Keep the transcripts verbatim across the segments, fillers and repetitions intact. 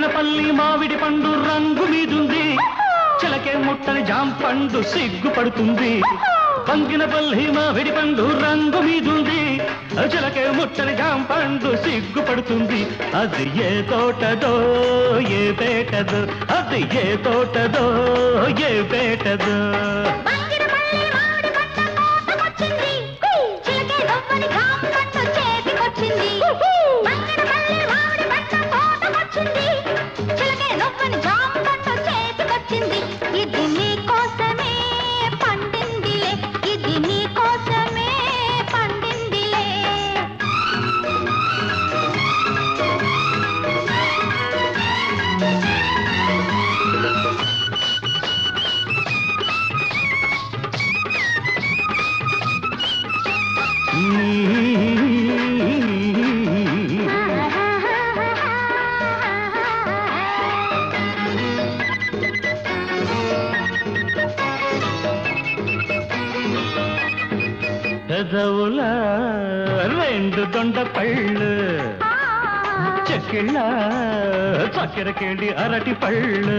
బంగినపల్లి మామిడి పండు రంగు మీదుంది, చిలకే ముట్టని జాంపండు సిగ్గుపడుతుంది. బంగినపల్లి మామిడి పండు రంగు మీదుంది, చిలకే ముట్టని జాంపండు సిగ్గుపడుతుంది. అది ఏ తోటదో ఏ పేటదో, అది ఏ తోటదో ఏ పేటదో. ఇది నీ కోసమే పండిందిలే, ఇది నీ కోసమే పండిందిలే. పెదవుల రెండు దొండ పళ్ళు, చెక్కిళ్ళ చక్కెరకేళి అరటి పళ్ళు,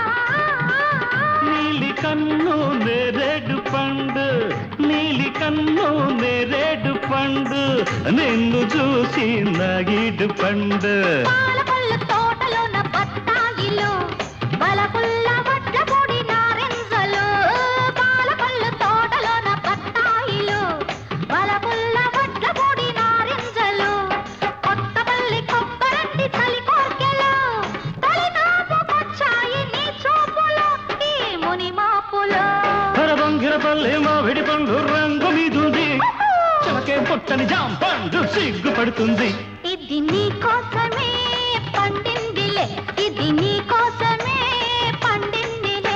నీలి కన్ను నేరేడు పండు, నీలి కన్ను నేరేడు పండు, నిన్ను చూసి నాగిడు పండు. పాలపళ్ళు తోటలోన బత్తాయిలు, బలపుల్ల వడ్ల పొడి నారింజలు. పాలపళ్ళు తోటలోన బత్తాయిలు, బలపుల్ల వడ్ల పొడి నారింజలు. కొత్తపల్లి కొబ్బరంటి చలి కోర్కెలు, తొలినాపుకొచ్చాయి నీ చూపులు ఈ ముని మాపులు. బంగినపల్లి మామిడి పండు రంగు మీదుంది, చిలకే పుట్టని జాంపండు సిగ్గుపడుతుంది. ఇది నీ కోసమే పండిందిలే, ఇది నీ కోసమే పండిందిలే.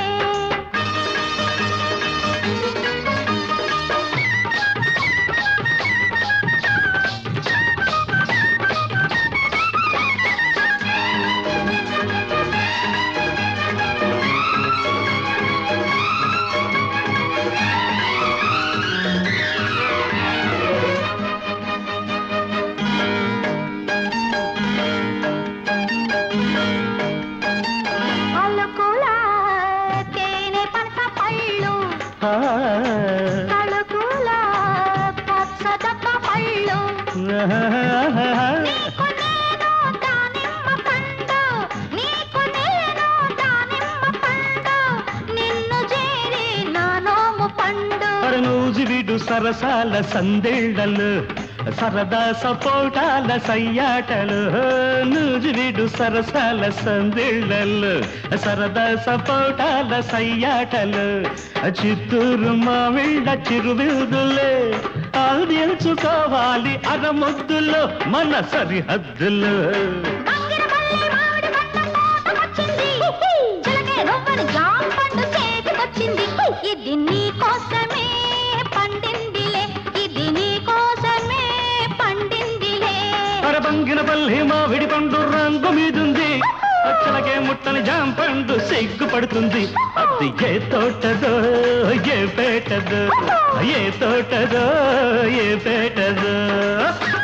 అలుకుల తేనె పనస పళ్ళు, తలుకుల పచ్చదప్ప పళ్ళు. నీకు నేను దానిమ్మ పండు, నీకు నేను దానిమ్మ పండు, నిన్ను చేరి నా నోము పండు. నూజివిడు సరసాల సందేళ్లలు, సరదా సపోటాల సయ్యాటలు. నూజివిడు సరసాల సందేళ్లలు, సరదా సపోటాల సయ్యాటలు. చిత్తూరు మామిళ్ళ చిరువిరుదులే, ఆదించుకోవాలి అరముద్దులు మన సరిహద్దులు. బంగినపల్లి మామిడి పండ్ల తోటకొచ్చింది, చిలకే రవ్వని జాంపండు చేతికొచ్చింది. ఇది నీ కోసమే పండిందిలే, ఇది నీ కోసమే పండిందిలే. బంగినపల్లి మామిడి పండు రంగు మీదుంది, చిలకే ముట్టని జాంపండు సిగ్గుపడుతుంది. అది ఏ తోటదో ఏ పేటదో, ఏ తోటదో ఏ పేటదో.